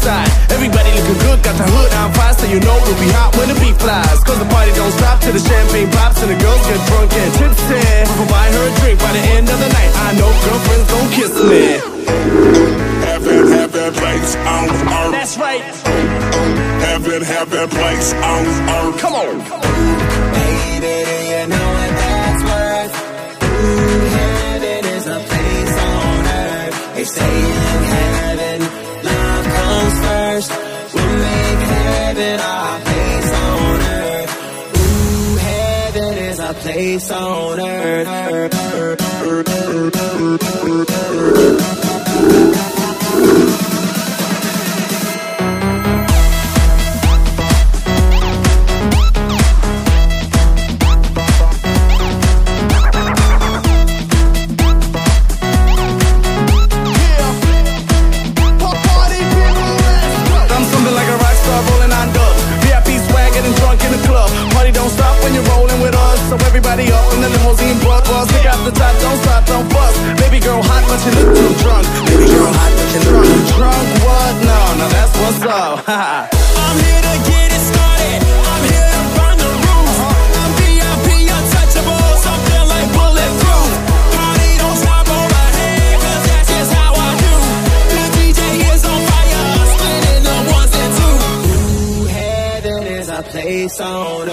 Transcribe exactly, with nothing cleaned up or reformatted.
side. Everybody looking good, got the hood on fire, so you know we'll be hot when the beat flies. Cause the party don't stop till the champagne pops and the girls get drunk and tipsy. I'll buy her a drink by the end of the night. I know girlfriends gon' kiss me. Heaven, heaven, place on earth. That's right. Heaven, heaven, place on earth. Come on. Baby, do you know what that's worth? Ooh, heaven is a place on earth. They say in heaven, love comes first. We'll make heaven our place on earth. Ooh, heaven is a place on earth. So everybody up in the limousine, brought bars, stick out the top, don't stop, don't bust. Baby girl hot, but you look too drunk. Baby girl hot, but you look too drunk. What? No, no, that's what's up. I'm here to get it started. I'm here to run the roof. I'm V I P, untouchable, something like bulletproof. Party don't stop over here, cause that's just how I do. The D J is on fire, spinning the ones and twos. Ooh, heaven is a place on